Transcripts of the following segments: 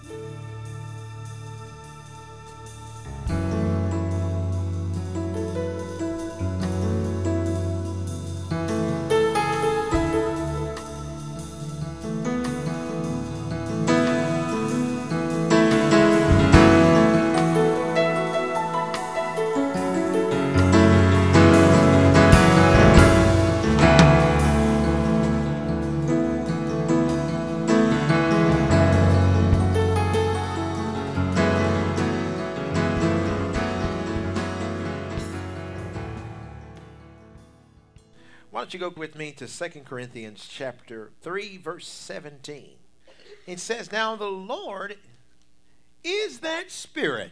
Why don't you go with me to 2 Corinthians chapter 3, verse 17. It says, now the Lord is that Spirit.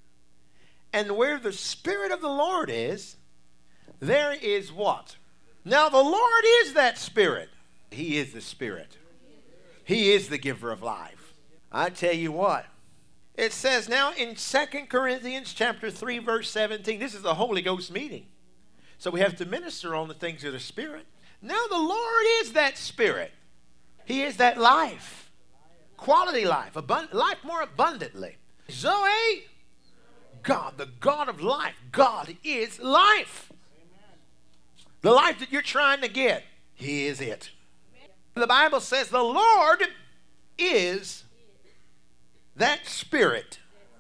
And where the Spirit of the Lord is, there is what? Now the Lord is that Spirit. He is the Spirit. He is the giver of life. I tell you what. It says now in 2 Corinthians chapter 3, verse 17. This is the Holy Ghost meeting. So we have to minister on the things of the Spirit. Now the Lord is that Spirit. He is that life. Quality life. Life more abundantly. Zoe, God, the God of life. God is life. The life that you're trying to get, He is it. The Bible says the Lord is that Spirit.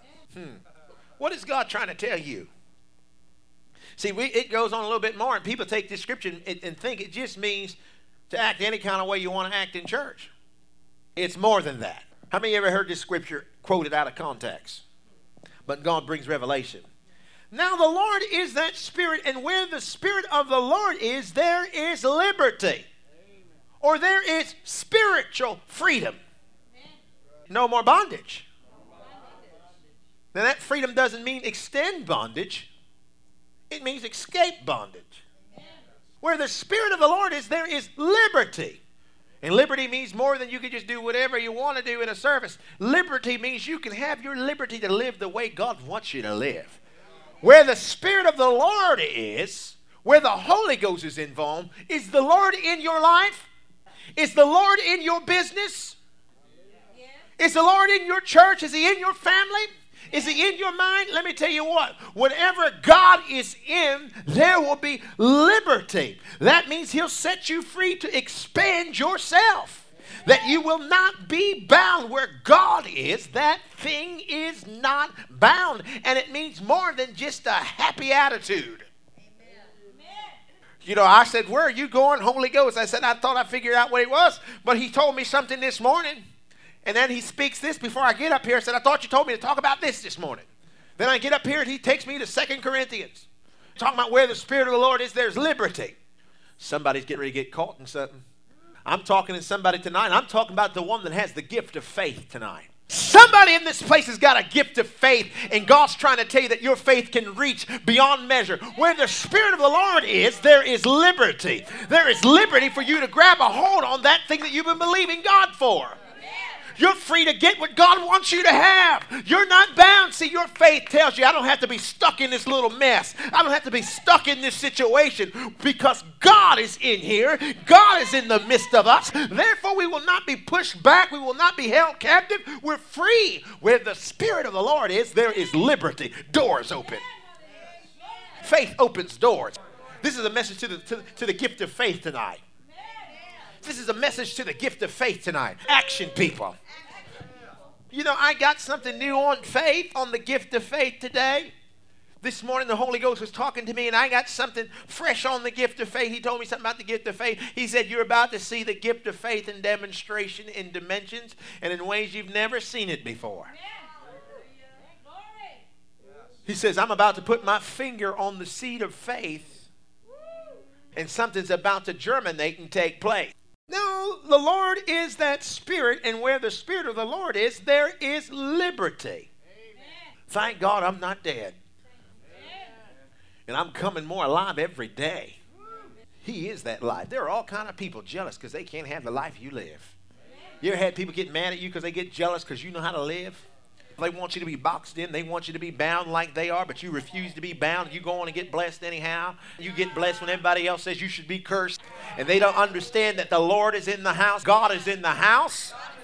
What is God trying to tell you? See, it goes on a little bit more, and people take this scripture and think it just means to act any kind of way you want to act in church. It's more than that. How many of you ever heard this scripture quoted out of context? But God brings revelation. Now the Lord is that Spirit, and where the Spirit of the Lord is, there is liberty. Or there is spiritual freedom. No more bondage. Now that freedom doesn't mean extend bondage. It means escape bondage. Where the Spirit of the Lord is, there is liberty. And liberty means more than you can just do whatever you want to do in a service. Liberty means you can have your liberty to live the way God wants you to live. Where the Spirit of the Lord is, where the Holy Ghost is involved, is the Lord in your life? Is the Lord in your business? Is the Lord in your church? Is He in your family? Is He in your mind? Let me tell you what. Whatever God is in, there will be liberty. That means He'll set you free to expand yourself. That you will not be bound. Where God is, that thing is not bound. And it means more than just a happy attitude. You know, I said, where are you going, Holy Ghost? I said, I thought I figured out what it was. But He told me something this morning. And then He speaks this before I get up here. I said, I thought you told me to talk about this morning. Then I get up here and He takes me to 2 Corinthians. Talking about where the Spirit of the Lord is, there's liberty. Somebody's getting ready to get caught in something. I'm talking to somebody tonight. I'm talking about the one that has the gift of faith tonight. Somebody in this place has got a gift of faith, and God's trying to tell you that your faith can reach beyond measure. Where the Spirit of the Lord is, there is liberty. There is liberty for you to grab a hold on that thing that you've been believing God for. You're free to get what God wants you to have. You're not bound. See, your faith tells you I don't have to be stuck in this little mess. I don't have to be stuck in this situation because God is in here. God is in the midst of us. Therefore, we will not be pushed back. We will not be held captive. We're free. Where the Spirit of the Lord is, there is liberty. Doors open. Faith opens doors. This is a message to the gift of faith tonight. This is a message to the gift of faith tonight. Action, people. You know, I got something new on faith, on the gift of faith today. This morning the Holy Ghost was talking to me, and I got something fresh on the gift of faith. He told me something about the gift of faith. He said, you're about to see the gift of faith in demonstration, in dimensions, and in ways you've never seen it before. He says, I'm about to put my finger on the seed of faith, and something's about to germinate and take place. Now, the Lord is that Spirit, and where the Spirit of the Lord is, there is liberty. Amen. Thank God I'm not dead. Amen. And I'm coming more alive every day. He is that life. There are all kind of people jealous because they can't have the life you live. You ever had people get mad at you because they get jealous because you know how to live? They want you to be boxed in. They want you to be bound like they are, but you refuse to be bound. You go on and get blessed anyhow. You get blessed when everybody else says you should be cursed. And they don't understand that the Lord is in the house. God is in the house.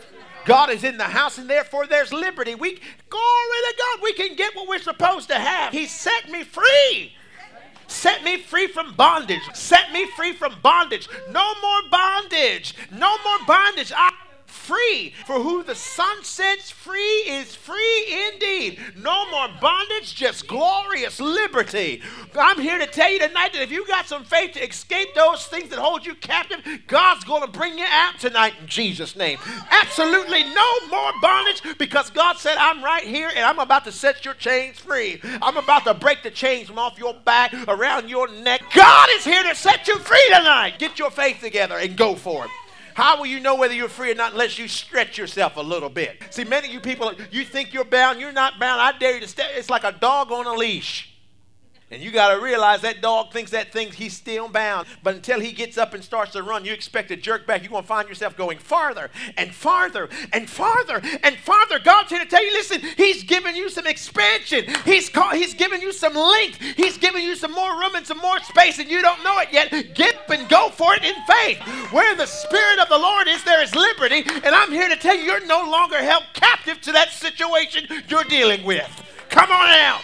God is in the house, and therefore there's liberty. Glory to God, we can get what we're supposed to have. He set me free. Set me free from bondage. Set me free from bondage. No more bondage. No more bondage. I'm free. For who the Son sets free is free indeed. No more bondage, just glorious liberty. I'm here to tell you tonight that if you got some faith to escape those things that hold you captive, God's going to bring you out tonight in Jesus' name. Absolutely no more bondage, because God said, I'm right here and I'm about to set your chains free. I'm about to break the chains from off your back, around your neck. God is here to set you free tonight. Get your faith together and go for it. How will you know whether you're free or not unless you stretch yourself a little bit? See, many of you people, you think you're bound. You're not bound. I dare you to step. It's like a dog on a leash. And you got to realize that dog thinks he's still bound. But until he gets up and starts to run, you expect to jerk back. You're going to find yourself going farther and farther and farther and farther. God's here to tell you, listen, he's giving you some expansion. He's giving you some length. He's giving you some more room and some more space, and you don't know it yet. Get up and go for it in faith. Where the Spirit of the Lord is, there is liberty. And I'm here to tell you, you're no longer held captive to that situation you're dealing with. Come on out.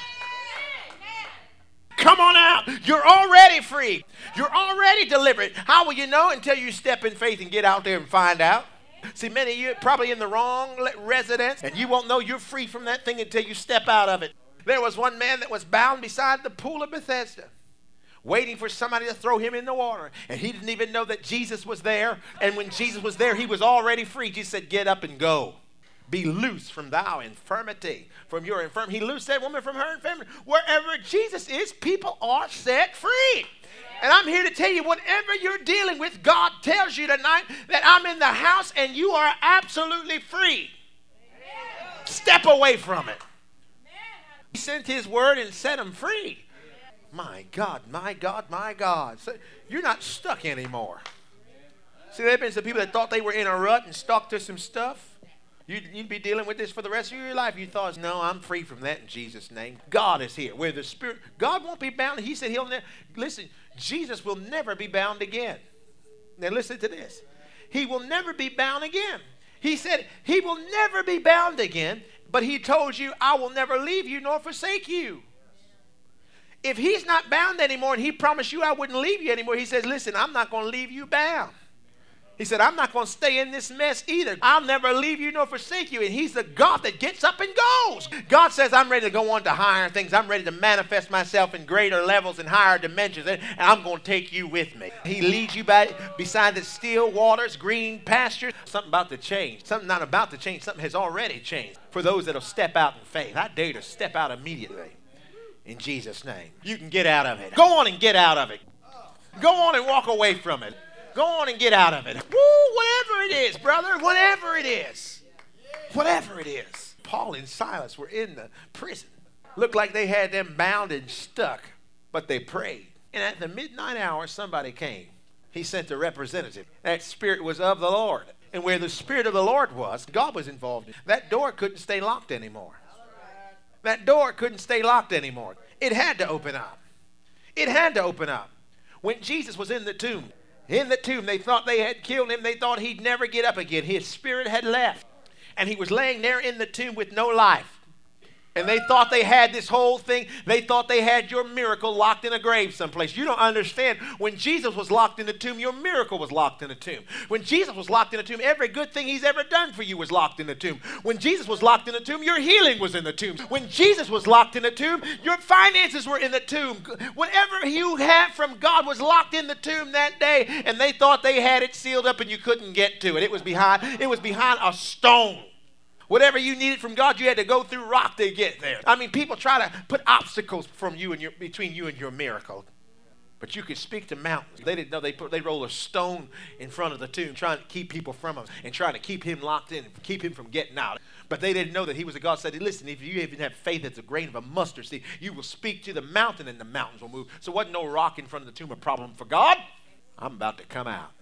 Come on out. You're already free. You're already delivered. How will you know? Until you step in faith and get out there and find out. See, many of you are probably in the wrong residence, and you won't know you're free from that thing until you step out of it. There was one man that was bound beside the pool of Bethesda, waiting for somebody to throw him in the water. And he didn't even know that Jesus was there. And when Jesus was there, he was already free. Jesus said, get up and go. Be loose from thou infirmity, from your infirmity. He loosed that woman from her infirmity. Wherever Jesus is, people are set free. And I'm here to tell you, whatever you're dealing with, God tells you tonight that I'm in the house and you are absolutely free. Step away from it. He sent his word and set them free. My God, my God, my God. So you're not stuck anymore. See, there have been some people that thought they were in a rut and stuck to some stuff. You'd be dealing with this for the rest of your life. You thought, no, I'm free from that in Jesus' name. God is here. Where the Spirit, God won't be bound. He said he'll never, listen, Jesus will never be bound again. Now listen to this. He will never be bound again. He said he will never be bound again, but he told you, I will never leave you nor forsake you. If he's not bound anymore and he promised you I wouldn't leave you anymore, he says, listen, I'm not going to leave you bound. He said, I'm not going to stay in this mess either. I'll never leave you nor forsake you. And he's the God that gets up and goes. God says, I'm ready to go on to higher things. I'm ready to manifest myself in greater levels and higher dimensions. And I'm going to take you with me. He leads you beside the still waters, green pastures. Something about to change. Something not about to change. Something has already changed. For those that will step out in faith, I dare you to step out immediately. In Jesus' name. You can get out of it. Go on and get out of it. Go on and walk away from it. Go on and get out of it. Woo, whatever it is, brother, whatever it is. Whatever it is. Paul and Silas were in the prison. Looked like they had them bound and stuck, but they prayed. And at the midnight hour, somebody came. He sent a representative. That spirit was of the Lord. And where the Spirit of the Lord was, God was involved. That door couldn't stay locked anymore. That door couldn't stay locked anymore. It had to open up. It had to open up. When Jesus was in the tomb, they thought they had killed him. They thought he'd never get up again. His spirit had left. And he was laying there in the tomb with no life. And they thought they had this whole thing. They thought they had your miracle locked in a grave someplace. You don't understand. When Jesus was locked in the tomb, your miracle was locked in the tomb. When Jesus was locked in the tomb, every good thing he's ever done for you was locked in the tomb. When Jesus was locked in the tomb, your healing was in the tomb. When Jesus was locked in the tomb, your finances were in the tomb. Whatever you had from God was locked in the tomb that day. And they thought they had it sealed up and you couldn't get to it. It was behind a stone. Whatever you needed from God, you had to go through rock to get there. I mean, people try to put obstacles between you and your miracle. But you could speak to mountains. They didn't know they roll a stone in front of the tomb, trying to keep people from him and trying to keep him locked in, keep him from getting out. But they didn't know that he was a God. Said, listen, if you even have faith that's a grain of a mustard seed, you will speak to the mountain and the mountains will move. So wasn't no rock in front of the tomb a problem for God. I'm about to come out.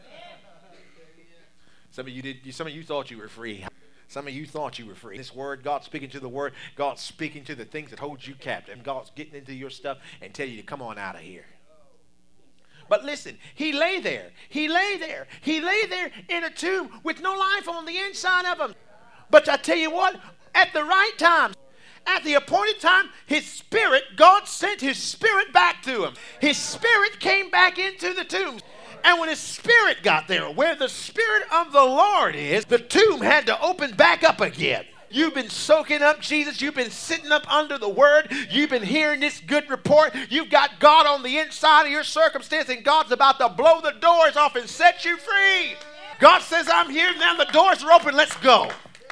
Some of you thought you were free. Some of you thought you were free. This word, God's speaking to the word. God's speaking to the things that hold you captive. And God's getting into your stuff and tell you to come on out of here. But listen, he lay there. He lay there. He lay there in a tomb with no life on the inside of him. But I tell you what, at the right time, at the appointed time, his spirit, God sent his spirit back to him. His spirit came back into the tomb. And when his spirit got there, where the spirit of the Lord is, the tomb had to open back up again. You've been soaking up Jesus. You've been sitting up under the word. You've been hearing this good report. You've got God on the inside of your circumstance, and God's about to blow the doors off and set you free. God says, I'm here now. The doors are open. Let's go.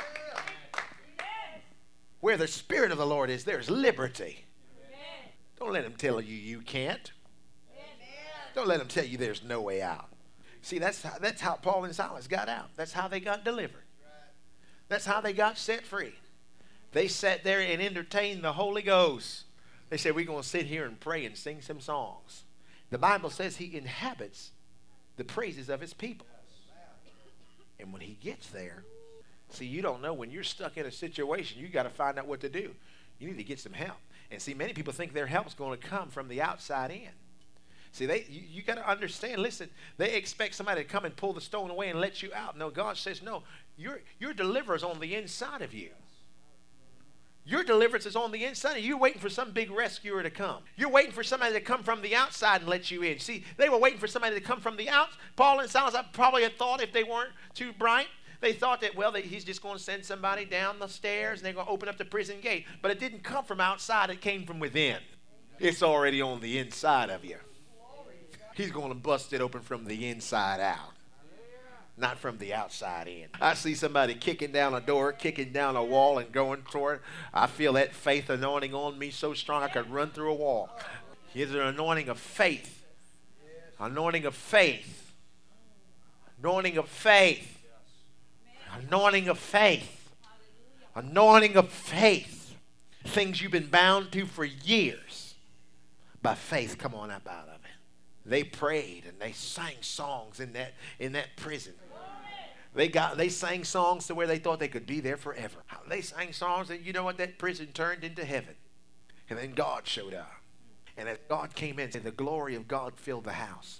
Where the Spirit of the Lord is, there's liberty. Don't let him tell you you can't. Don't let him tell you there's no way out. See, that's how Paul and Silas got out. That's how they got delivered. That's how they got set free. They sat there and entertained the Holy Ghost. They said, we're going to sit here and pray and sing some songs. The Bible says he inhabits the praises of his people. And when he gets there, see, you don't know when you're stuck in a situation, you got to find out what to do. You need to get some help. And see, many people think their help's going to come from the outside in. See, you got to understand, listen, they expect somebody to come and pull the stone away and let you out. No, God says, no, your deliverance is on the inside of you. Your deliverance is on the inside of you. You're waiting for some big rescuer to come. You're waiting for somebody to come from the outside and let you in. See, they were waiting for somebody to come from the outside. Paul and Silas, I probably had thought, if they weren't too bright, they thought that, well, he's just going to send somebody down the stairs and they're going to open up the prison gate. But it didn't come from outside. It came from within. It's already on the inside of you. He's going to bust it open from the inside out, not from the outside in. I see somebody kicking down a door, kicking down a wall, and going toward it. I feel that faith anointing on me so strong I could run through a wall. Here's an anointing of faith. Anointing of faith. Anointing of faith. Anointing of faith. Anointing of faith. Things you've been bound to for years. By faith, come on up out of it. They prayed and they sang songs in that prison. They sang songs to where they thought they could be there forever. They sang songs and you know what? That prison turned into heaven. And then God showed up. And as God came in, the glory of God filled the house.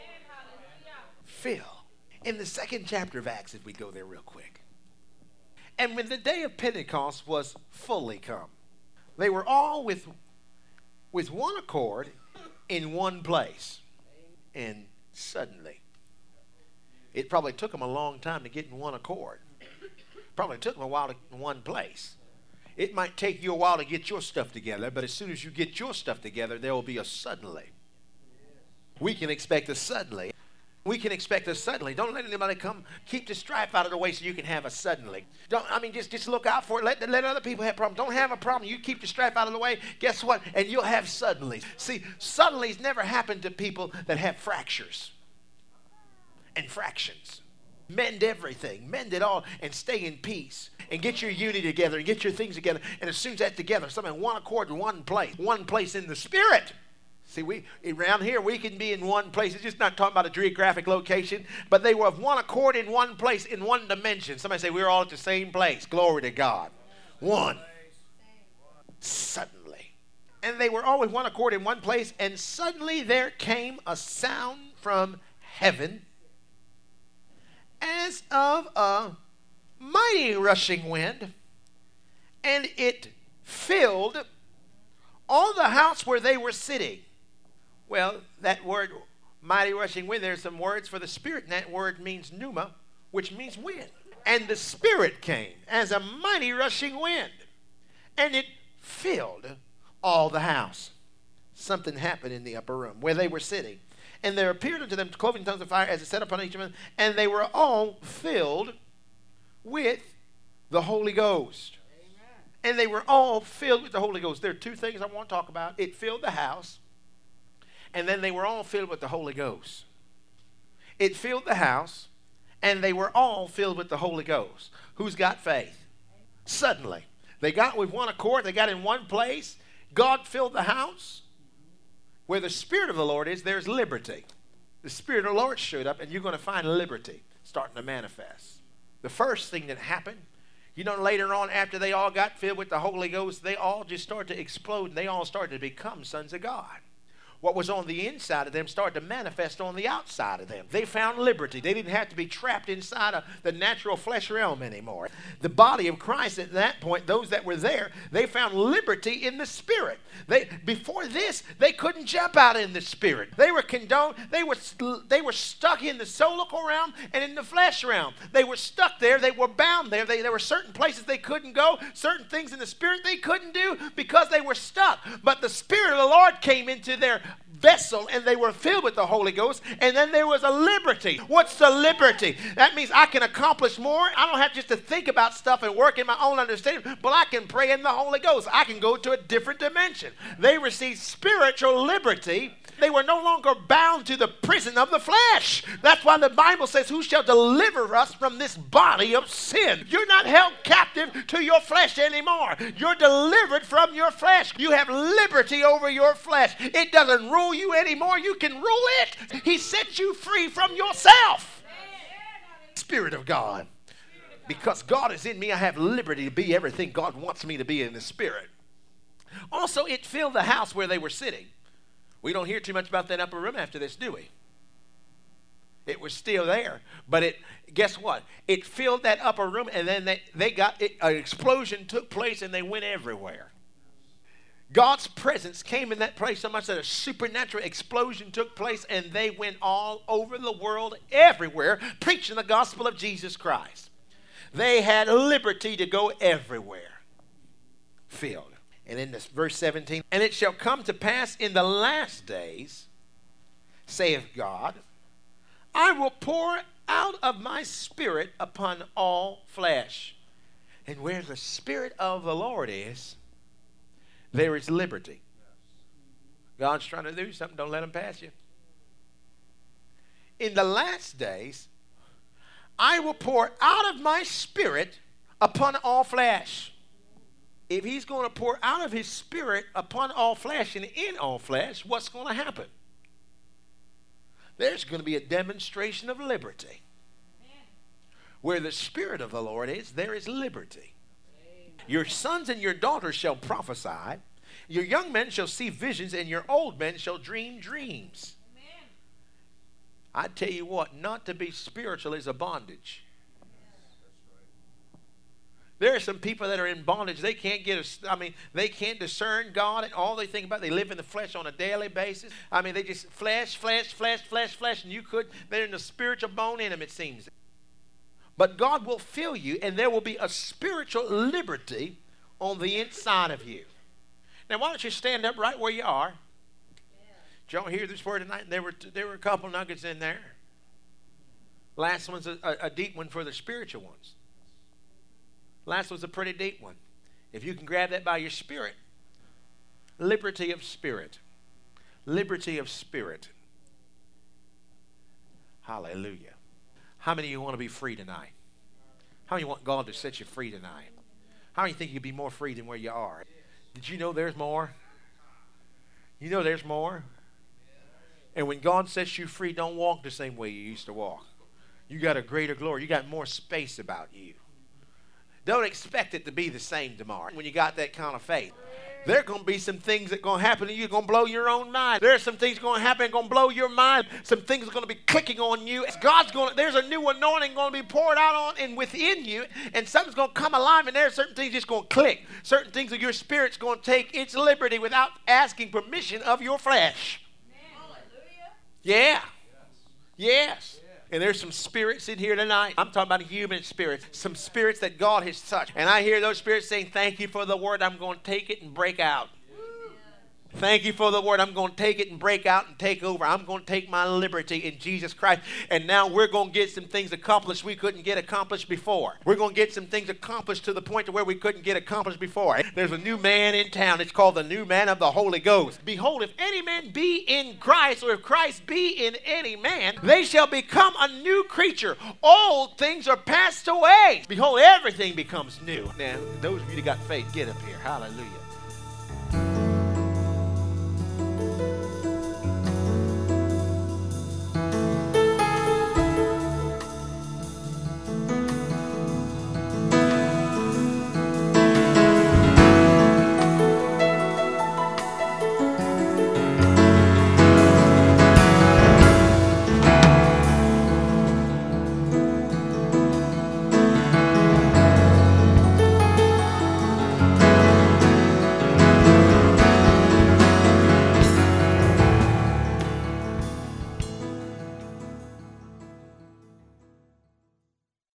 Fill. In the 2nd chapter of Acts, if we go there real quick. And when the day of Pentecost was fully come, they were all with one accord in one place. And suddenly, it probably took them a long time to get in one accord. Probably took them a while to in one place. It might take you a while to get your stuff together, but as soon as you get your stuff together, there will be a suddenly. We can expect a suddenly. We can expect a suddenly. Don't let anybody come. Keep the strife out of the way so you can have a suddenly. Just look out for it. Let other people have problems. Don't have a problem. You keep the strife out of the way. Guess what? And you'll have suddenlies. See, suddenlies never happen to people that have fractures and fractions. Mend everything. Mend it all and stay in peace. And get your unity together and get your things together. And as soon as that's together, something one accord in one place in the Spirit. See, around here, we can be in one place. It's just not talking about a geographic location, but they were of one accord in one place, in one dimension. Somebody say, we're all at the same place. Glory to God. One. Suddenly. And they were all with one accord in one place, and suddenly there came a sound from heaven as of a mighty rushing wind, and it filled all the house where they were sitting. Well, that word, mighty rushing wind, there's some words for the Spirit, and that word means pneuma, which means wind. And the Spirit came as a mighty rushing wind, and it filled all the house. Something happened in the upper room where they were sitting. And there appeared unto them cloven tongues of fire as it set upon each of them, and they were all filled with the Holy Ghost. Amen. And they were all filled with the Holy Ghost. There are two things I want to talk about. It filled the house. And then they were all filled with the Holy Ghost. It filled the house, and they were all filled with the Holy Ghost. Who's got faith? Suddenly. They got with one accord. They got in one place. God filled the house. Where the Spirit of the Lord is, there's liberty. The Spirit of the Lord showed up, and you're going to find liberty starting to manifest. The first thing that happened, later on after they all got filled with the Holy Ghost, they all just started to explode, and they all started to become sons of God. what was on the inside of them started to manifest on the outside of them. They found liberty. They didn't have to be trapped inside of the natural flesh realm anymore. The body of Christ at that point, those that were there, they found liberty in the spirit. Before this, they couldn't jump out in the spirit. They were condoned. They were stuck in the soulical realm and in the flesh realm. They were stuck there. They were bound there. There were certain places they couldn't go, certain things in the spirit they couldn't do because they were stuck. But the Spirit of the Lord came into their vessel and they were filled with the Holy Ghost, and then there was a liberty. What's the liberty? That means I can accomplish more. I don't have just to think about stuff and work in my own understanding, but I can pray in the Holy Ghost. I can go to a different dimension. They received spiritual liberty. They were no longer bound to the prison of the flesh. That's why the Bible says, who shall deliver us from this body of sin? You're not held captive to your flesh anymore. You're delivered from your flesh. You have liberty over your flesh. It doesn't rule you anymore. You can rule it. He sets you free from yourself. Spirit of God. Because God is in me, I have liberty to be everything God wants me to be in the Spirit. Also, it filled the house where they were sitting. We don't hear too much about that upper room after this, do we? It was still there. But guess what? It filled that upper room, and then an explosion took place, and they went everywhere. God's presence came in that place so much that a supernatural explosion took place, and they went all over the world, everywhere, preaching the gospel of Jesus Christ. They had liberty to go everywhere. Filled. And in this verse 17, and it shall come to pass in the last days, saith God, I will pour out of my Spirit upon all flesh. And where the Spirit of the Lord is, there is liberty. God's trying to do something. Don't let him pass you. In the last days, I will pour out of my Spirit upon all flesh. If he's going to pour out of his Spirit upon all flesh and in all flesh, what's going to happen? There's going to be a demonstration of liberty. Amen. Where the Spirit of the Lord is, there is liberty. Amen. Your sons and your daughters shall prophesy. Your young men shall see visions, and your old men shall dream dreams. Amen. I tell you what, not to be spiritual is a bondage. There are some people that are in bondage. They can't they can't discern God, and all they think about, they live in the flesh on a daily basis. They just flesh, and they're in the spiritual bone in them, it seems. But God will fill you, and there will be a spiritual liberty on the inside of you. Now, why don't you stand up right where you are? Yeah. Did y'all hear this word tonight? There were a couple nuggets in there. Last one's a deep one for the spiritual ones. Last was a pretty deep one. If you can grab that by your spirit. Liberty of spirit. Liberty of spirit. Hallelujah. How many of you want to be free tonight? How many want God to set you free tonight? How many think you'd be more free than where you are? Did you know there's more? You know there's more? And when God sets you free, don't walk the same way you used to walk. You got a greater glory. You got more space about you. Don't expect it to be the same tomorrow when you got that kind of faith. There are going to be some things that are going to happen to you, going to blow your own mind. There are some things going to happen, going to blow your mind. Some things are going to be clicking on you. There's a new anointing going to be poured out on and within you, and something's going to come alive, and there are certain things just going to click. Certain things of your spirit's going to take its liberty without asking permission of your flesh. Hallelujah. Yeah. Yes. And there's some spirits in here tonight. I'm talking about human spirits. Some spirits that God has touched. And I hear those spirits saying, thank you for the word. I'm going to take it and break out. Thank you for the word. I'm going to take it and break out and take over. I'm going to take my liberty in Jesus Christ. And now we're going to get some things accomplished we couldn't get accomplished before. We're going to get some things accomplished to the point to where we couldn't get accomplished before. There's a new man in town. It's called the new man of the Holy Ghost. Behold, if any man be in Christ, or if Christ be in any man, they shall become a new creature. Old things are passed away. Behold, everything becomes new. Now, those of you that got faith, get up here. Hallelujah.